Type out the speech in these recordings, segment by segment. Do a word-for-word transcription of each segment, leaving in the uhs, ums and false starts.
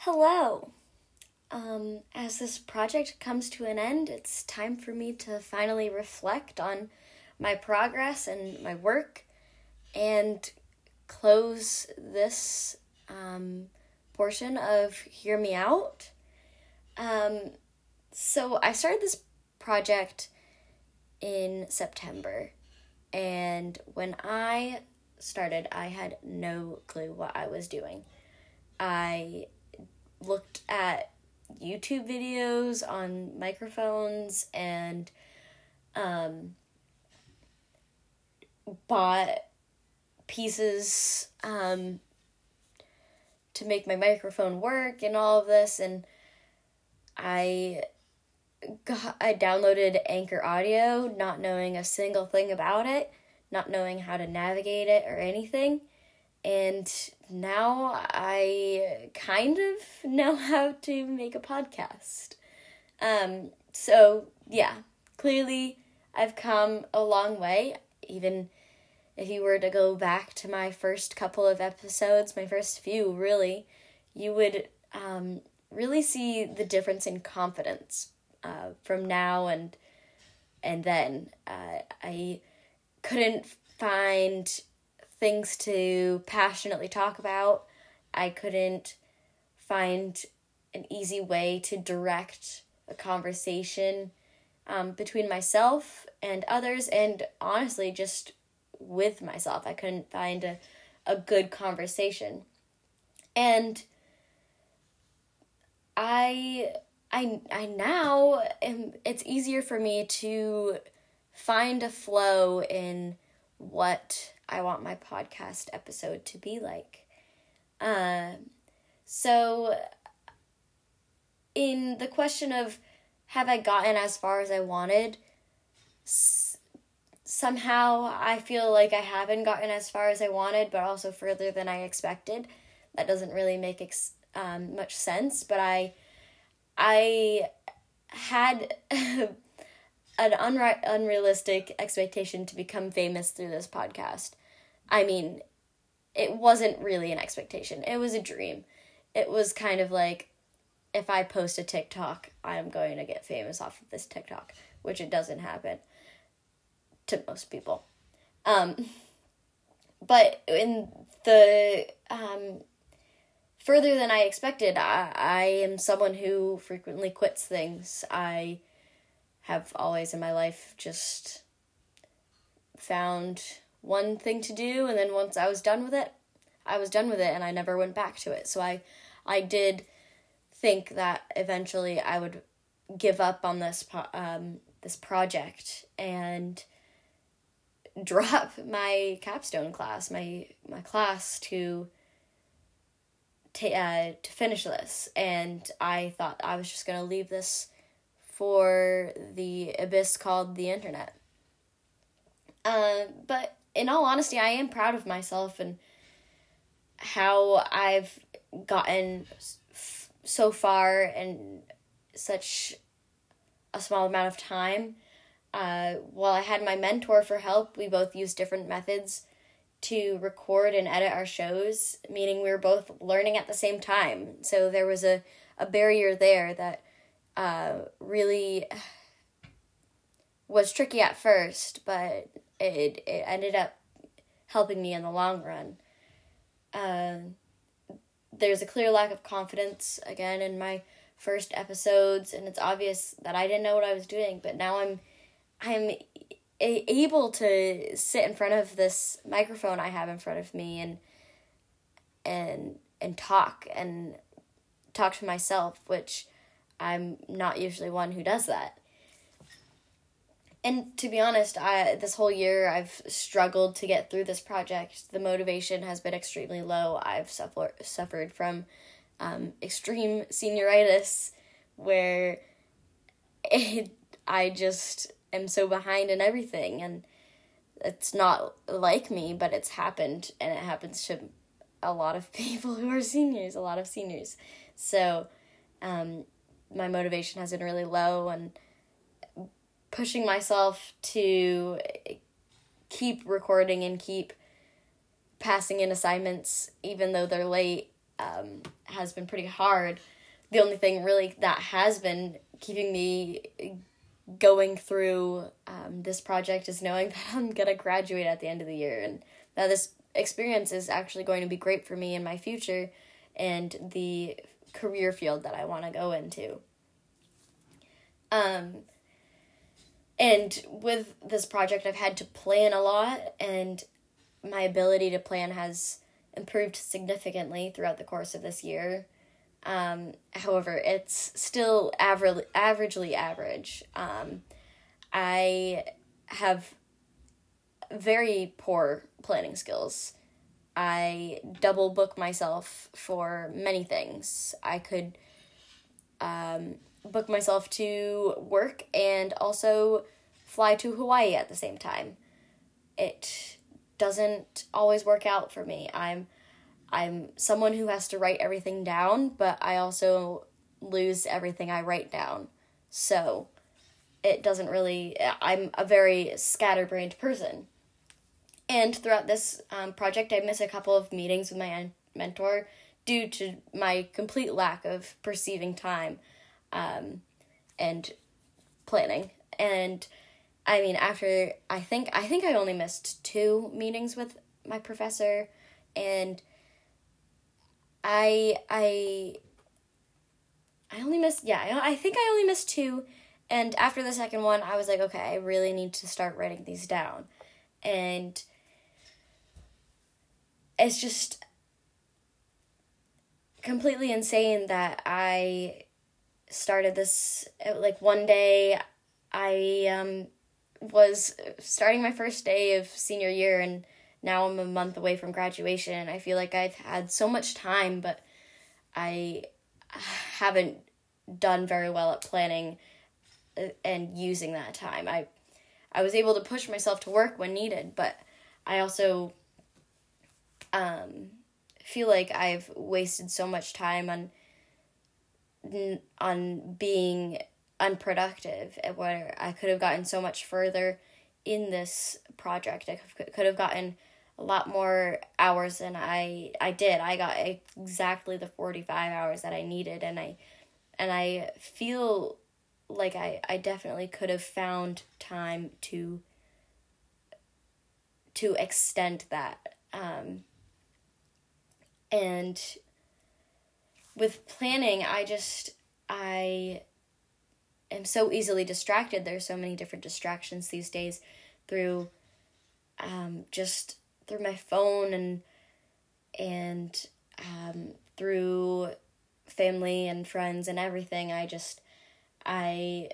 Hello. Um, as this project comes to an end, it's time for me to finally reflect on my progress and my work and close this um, portion of Hear Me Out. Um, so I started this project in September, and when I started, I had no clue what I was doing. I looked at YouTube videos on microphones and um, bought pieces um, to make my microphone work and all of this, and I got I downloaded Anchor Audio, not knowing a single thing about it, not knowing how to navigate it or anything. And now I kind of know how to make a podcast. Um, so, yeah, clearly I've come a long way. Even if you were to go back to my first couple of episodes, my first few, really, you would um, really see the difference in confidence uh, from now and, and then. Uh, I couldn't find things to passionately talk about. I couldn't find an easy way to direct a conversation um, between myself and others, and honestly, just with myself. I couldn't find a, a good conversation. And I, I, I now am, it's easier for me to find a flow in what I want my podcast episode to be like. Um, so, in the question of have I gotten as far as I wanted, s- somehow I feel like I haven't gotten as far as I wanted, but also further than I expected. That doesn't really make ex- um, much sense, but I, I had an unre- unrealistic expectation to become famous through this podcast. I mean, it wasn't really an expectation. It was a dream. It was kind of like, if I post a TikTok, I'm going to get famous off of this TikTok, which it doesn't happen to most people. Um, but in the um, further than I expected, I, I am someone who frequently quits things. I have always in my life just found one thing to do, and then once I was done with it, I was done with it, and I never went back to it. So I, I did think that eventually I would give up on this um this project and drop my capstone class, my my class to ta- uh, to finish this, and I thought I was just gonna leave this for the abyss called the internet. Uh, but in all honesty, I am proud of myself and how I've gotten f- so far in such a small amount of time. Uh, while I had my mentor for help, we both used different methods to record and edit our shows, meaning we were both learning at the same time. So there was a, a barrier there that Uh, really was tricky at first, but it it ended up helping me in the long run. Uh, there's a clear lack of confidence, again, in my first episodes, and it's obvious that I didn't know what I was doing, but now I'm, I'm a- able to sit in front of this microphone I have in front of me and, and, and talk, and talk to myself, which I'm not usually one who does that. And to be honest, I this whole year I've struggled to get through this project. The motivation has been extremely low. I've suffer, suffered from um, extreme senioritis, where it, I just am so behind in everything. And it's not like me, but it's happened. And it happens to a lot of people who are seniors, a lot of seniors. So, um... my motivation has been really low, and pushing myself to keep recording and keep passing in assignments, even though they're late, um, has been pretty hard. The only thing really that has been keeping me going through um, this project is knowing that I'm going to graduate at the end of the year, and that this experience is actually going to be great for me in my future and the career field that I want to go into. Um, and with this project, I've had to plan a lot, and my ability to plan has improved significantly throughout the course of this year. Um, however, it's still aver- averagely average. Um, I have very poor planning skills. I double book myself for many things. I could um, book myself to work and also fly to Hawaii at the same time. It doesn't always work out for me. I'm I'm someone who has to write everything down, but I also lose everything I write down. So it doesn't really, I'm a very scatterbrained person. And throughout this um, project, I missed a couple of meetings with my mentor due to my complete lack of perceiving time um, and planning. And I mean, after, I think, I think I only missed two meetings with my professor, and I, I, I only missed, yeah, I, I think I only missed two, and after the second one, I was like, okay, I really need to start writing these down, and it's just completely insane that I started this, like, one day, I, um, was starting my first day of senior year, and now I'm a month away from graduation. I feel like I've had so much time, but I haven't done very well at planning and using that time. I I was able to push myself to work when needed, but I also um, feel like I've wasted so much time on on being unproductive, where I could have gotten so much further in this project. I could have gotten a lot more hours than I I did. I got exactly the forty-five hours that I needed, and I and I feel like I, I definitely could have found time to to extend that. Um, and with planning, I just I am so easily distracted. There's so many different distractions these days through um, just through my phone and and um, through family and friends and everything. I just I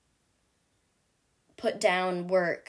put down work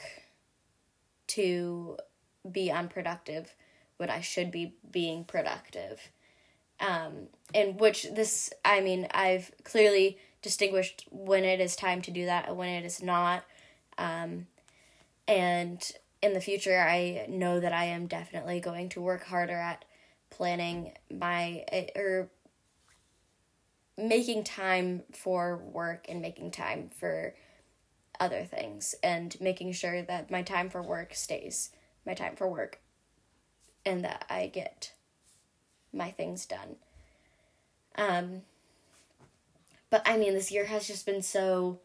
to be unproductive when I should be being productive. Um, in which this, I mean, I've clearly distinguished when it is time to do that and when it is not. Um, and in the future, I know that I am definitely going to work harder at planning my, or making time for work and making time for other things, and making sure that my time for work stays my time for work and that I get my things done. Um, but I mean, this year has just been so,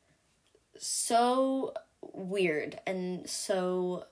so weird and so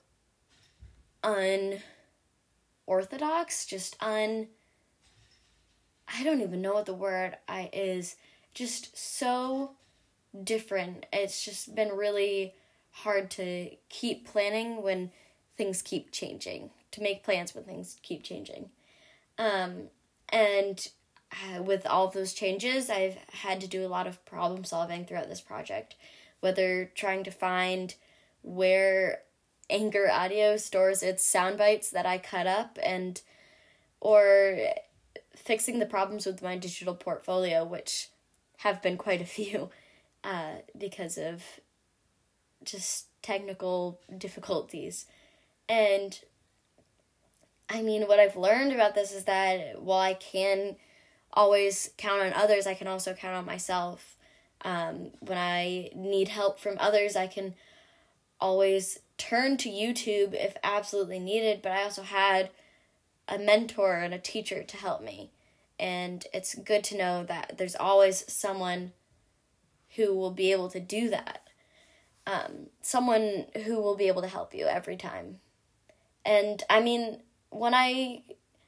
unorthodox, just un, I don't even know what the word I is, just so different. It's just been really hard to keep planning when things keep changing, to make plans when things keep changing. Um, and uh, with all of those changes, I've had to do a lot of problem solving throughout this project, whether trying to find where Anchor Audio stores its sound bites that I cut up, and or fixing the problems with my digital portfolio, which have been quite a few, uh, because of just technical difficulties. And I mean, what I've learned about this is that while I can always count on others, I can also count on myself. Um, when I need help from others, I can always turn to YouTube if absolutely needed, but I also had a mentor and a teacher to help me. And it's good to know that there's always someone who will be able to do that. Um, someone who will be able to help you every time. And I mean, when I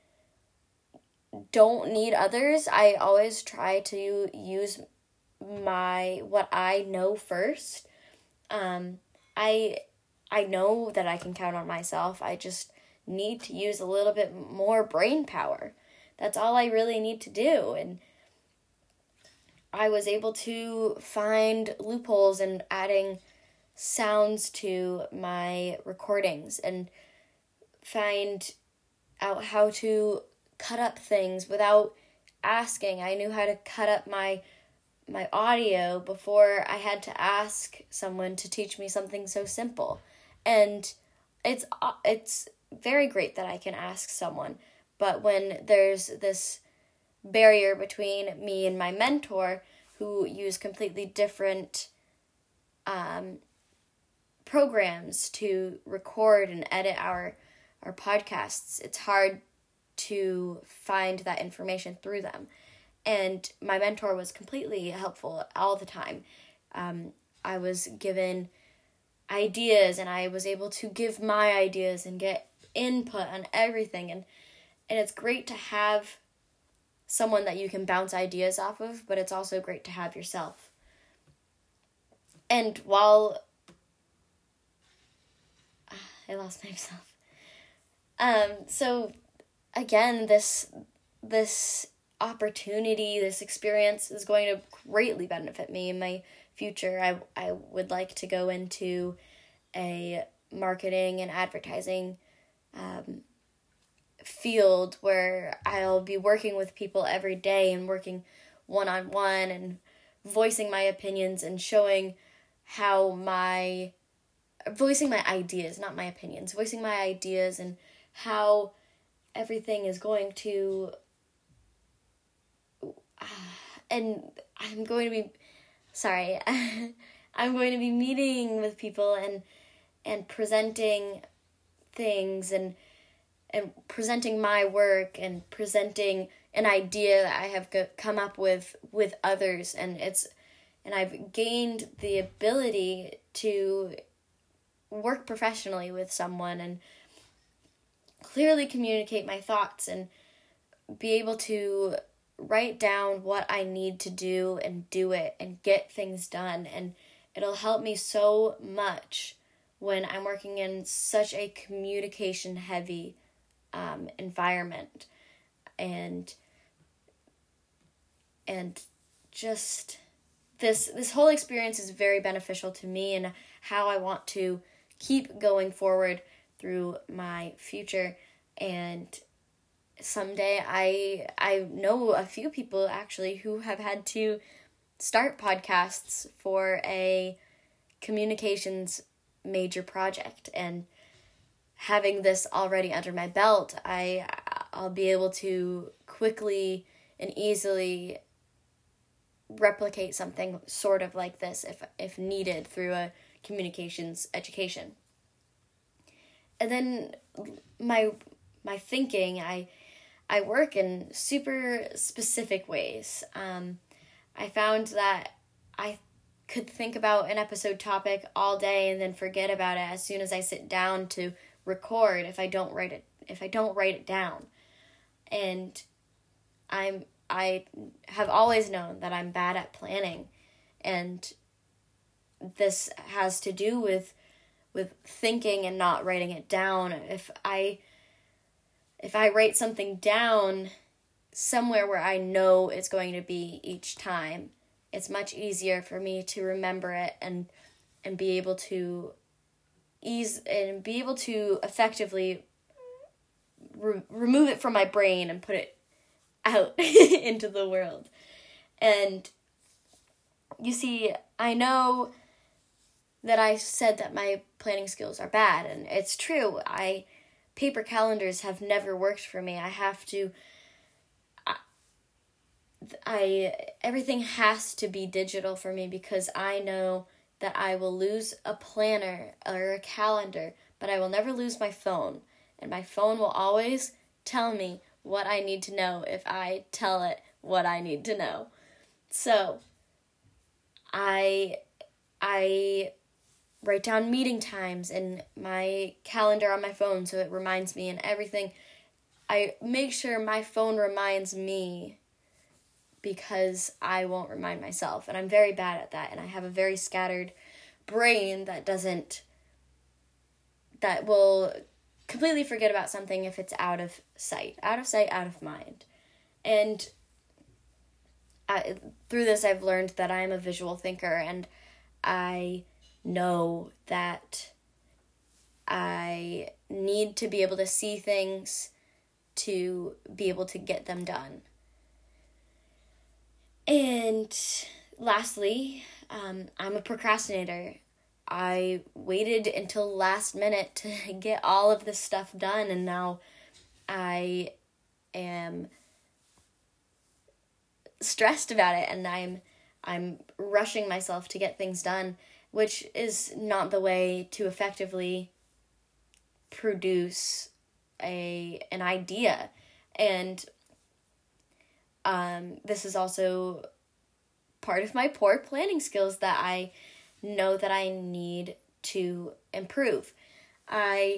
don't need others, I always try to use my, what I know first. Um, I, I know that I can count on myself. I just need to use a little bit more brain power. That's all I really need to do. And I was able to find loopholes in adding sounds to my recordings and find out how to cut up things without asking. I knew how to cut up my my audio before I had to ask someone to teach me something so simple. And it's it's very great that I can ask someone, but when there's this barrier between me and my mentor who use completely different um, programs to record and edit our our podcasts, it's hard to find that information through them. And my mentor was completely helpful all the time. Um, I was given ideas and I was able to give my ideas and get input on everything. And, and it's great to have someone that you can bounce ideas off of, but it's also great to have yourself. And while I lost myself. Um, so again, this this opportunity, this experience is going to greatly benefit me in my future. I I would like to go into a marketing and advertising um, field where I'll be working with people every day and working one-on-one and voicing my opinions and showing how my voicing my ideas, not my opinions, voicing my ideas and how everything is going to, uh, and I'm going to be, sorry, I'm going to be meeting with people and and presenting things and and presenting my work and presenting an idea that I have go- come up with with others, and it's and I've gained the ability to work professionally with someone and clearly communicate my thoughts and be able to write down what I need to do and do it and get things done. And it'll help me so much when I'm working in such a communication heavy um, environment. And and just this this whole experience is very beneficial to me and how I want to keep going forward through my future. And someday I I know a few people actually who have had to start podcasts for a communications major project, and having this already under my belt, I I'll be able to quickly and easily replicate something sort of like this if if needed through a communications education. And then my my thinking, I I work in super specific ways. Um, I found that I could think about an episode topic all day and then forget about it as soon as I sit down to record if I don't write it if I don't write it down. And I'm I have always known that I'm bad at planning, and this has to do with with thinking and not writing it down. If I if I write something down somewhere where I know it's going to be each time, it's much easier for me to remember it and and be able to ease and be able to effectively re- remove it from my brain and put it out into the world. And you see, I know that I said that my planning skills are bad, and it's true. I paper calendars have never worked for me. I have to I, I everything has to be digital for me, because I know that I will lose a planner or a calendar, but I will never lose my phone. And my phone will always tell me what I need to know if I tell it what I need to know. So, I, I write down meeting times in my calendar on my phone so it reminds me and everything. I make sure my phone reminds me because I won't remind myself. And I'm very bad at that. And I have a very scattered brain that doesn't, that will completely forget about something if it's out of sight. Out of sight, out of mind. And I, through this, I've learned that I'm a visual thinker, and I know that I need to be able to see things to be able to get them done. And lastly, um, I'm a procrastinator. I waited until last minute to get all of this stuff done, and now I am stressed about it, and I'm I'm rushing myself to get things done, which is not the way to effectively produce a an idea. And um, this is also part of my poor planning skills that I know that I need to improve. I,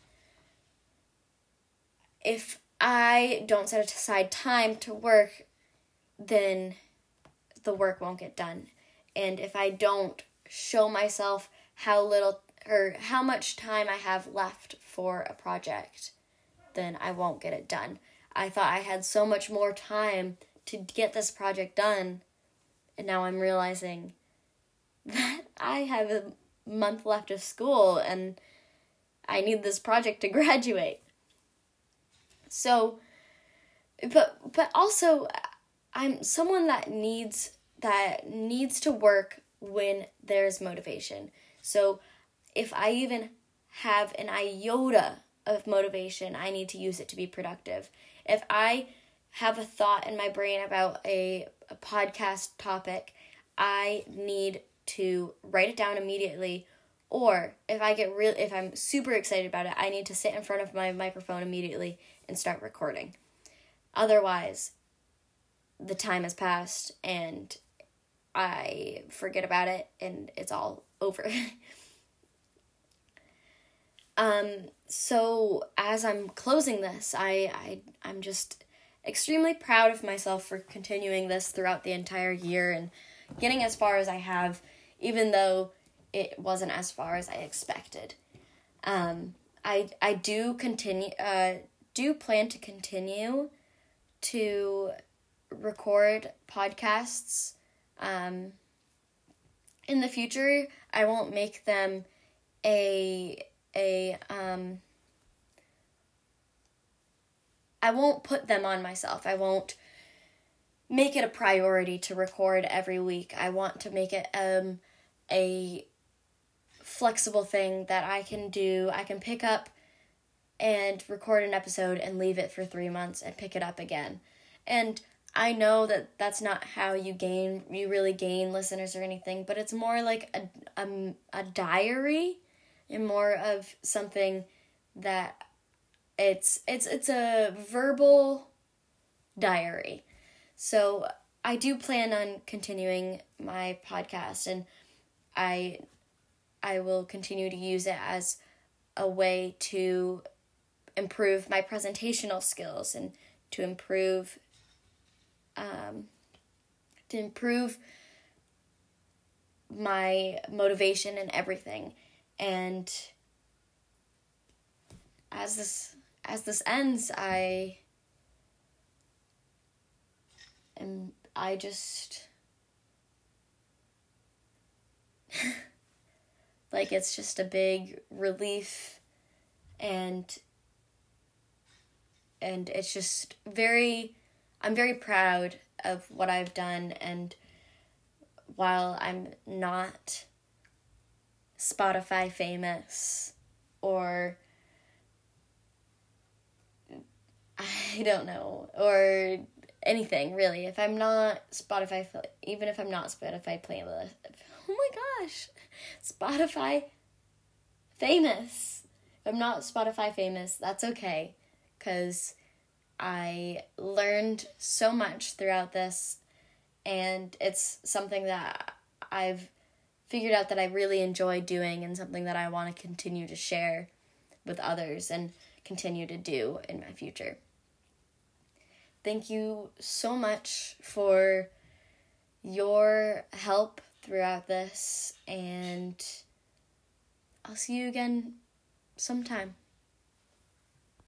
if I don't set aside time to work, then the work won't get done. And if I don't show myself how little or how much time I have left for a project, then I won't get it done. I thought I had so much more time to get this project done, and now I'm realizing that I have a month left of school and I need this project to graduate. So, but but also, I'm someone that needs that needs to work when there's motivation. So, if I even have an iota of motivation, I need to use it to be productive. If I have a thought in my brain about a, a podcast topic, I need to write it down immediately. Or if I get real, if I'm super excited about it, I need to sit in front of my microphone immediately and start recording. Otherwise, the time has passed and I forget about it and it's all over. um. So as I'm closing this, I, I I'm just extremely proud of myself for continuing this throughout the entire year and getting as far as I have, even though it wasn't as far as I expected. Um, I I do continue uh do plan to continue to record podcasts. Um, in the future, I won't make them a a um. I won't put them on myself. I won't make it a priority to record every week. I want to make it um a flexible thing that I can do. I can pick up and record an episode and leave it for three months and pick it up again. And I know that that's not how you gain, you really gain listeners or anything, but it's more like a, a, a diary and more of something that it's, it's, it's a verbal diary. So I do plan on continuing my podcast, and I I will continue to use it as a way to improve my presentational skills and to improve um, to improve my motivation and everything. And as this as this ends, I am I just like, it's just a big relief, and and it's just very, I'm very proud of what I've done. And while I'm not Spotify famous, or I don't know, or anything really, if I'm not Spotify, even if I'm not Spotify playlist, oh my gosh, Spotify famous. If I'm not Spotify famous, that's okay, because I learned so much throughout this, and it's something that I've figured out that I really enjoy doing and something that I want to continue to share with others and continue to do in my future. Thank you so much for your help throughout this, and I'll see you again sometime.